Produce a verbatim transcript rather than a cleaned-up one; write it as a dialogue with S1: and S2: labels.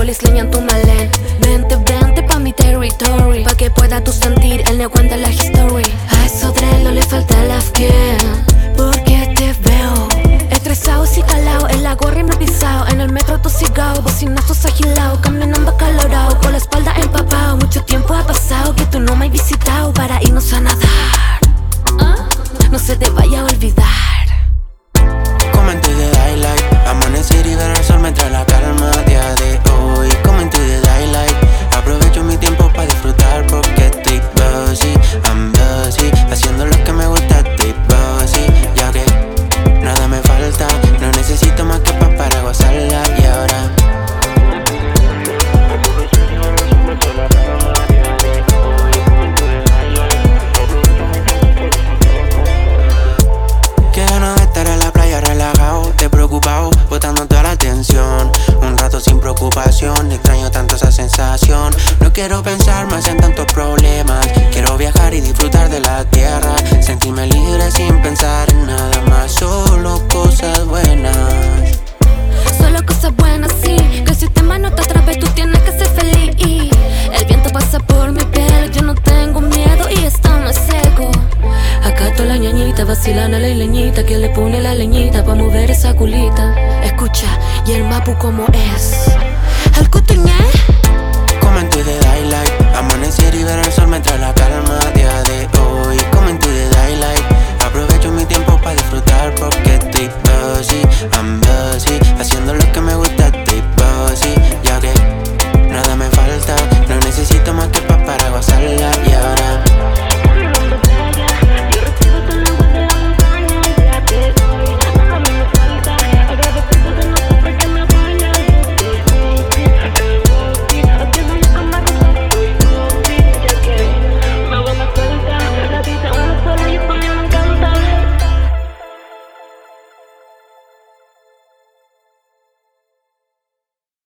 S1: polis leña en tu malén. Vente, vente pa' mi territory, pa' que puedas tú sentir, él no cuenta la history. A eso drelo le falta la skin, porque te veo estresado, si calao, en la gorra hipnotizado, en el metro tosigao, bocinazos agilao, caminando acalorado, con la espalda empapado. Mucho tiempo ha pasado que tú no me has visitado para irnos a nadar. ¿Ah? No se te vaya a olvidar.
S2: Como en tu de daylight, amanecer y ver el sol me trae la calma. Día de hoy, como en tu de daylight, aprovecho mi tiempo para disfrutar porque estoy busy, I'm busy, haciendo lo que me gusta, estoy busy, ya que nada me falta, no necesito más que pa' para gozarla. Y ahora qué ganas de estar en la playa relajado, despreocupado, botando toda la tensión. Un rato sin preocupación, extraño tanto esa sensación. No quiero pensar más en tantos problemas, quiero viajar y disfrutar de la tierra, sentirme libre sin pensar en nada más, solo cosas buenas.
S1: Solo cosas buenas, sí, que el sistema no te atrape, tú tienes que ser feliz. El viento pasa por mi piel, yo no tengo miedo y estamos seco. Acato la ñañita, vacilan a la leñita, que le pone la leñita pa' mover esa culita. Escucha, y el mapu como es el cotuñé.
S2: Como en tu de daylight, amanecer y ver el sol me trae la calma. Día de hoy,